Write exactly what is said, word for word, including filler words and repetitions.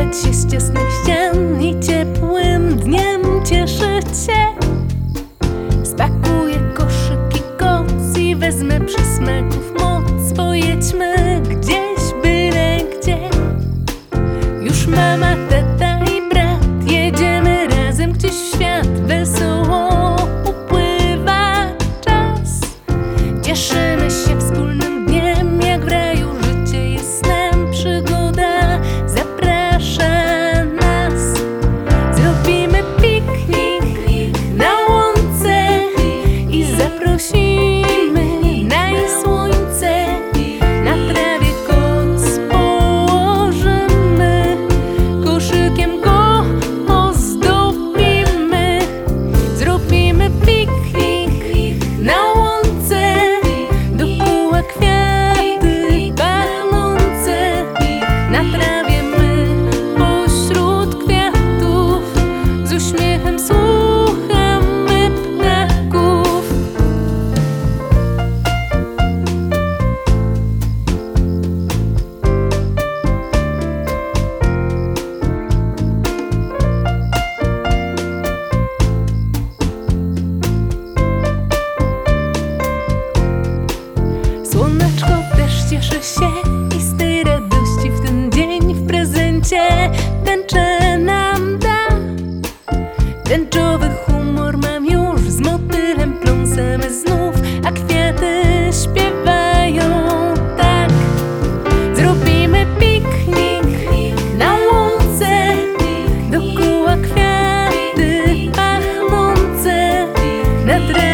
Śmiać się z ciasnych ścian i ciepłym dniem cieszyć się. Spakuję koszyk i koc i wezmę przysmaków moc. Pojedźmy gdzieś, byle gdzie. Już mama, tata i brat, jedziemy razem gdzieś w świat. Wesoło upływa czas. Cieszymy się wspólnym dniem, jak w raju życie jest snem. Przygoda zaprasza nas. Zrobimy piknik na łące i zaprosimy na jej słońce. Na trawie koc położymy, koszykiem go ozdobimy. Zrobimy piknik na łące, dookoła kwiaty pachnące. Na trawie my pośród kwiatów, z uśmiechem słuchamy ptaków. Słoneczko też cieszy się i z tej radości w ten dzień w prezencie tęczę nam da. Tęczowy humor mam już, z motylem pląsamy znów, a kwiaty śpiewają tak. Zrobimy piknik na łące, dookoła kwiaty pachnące. Na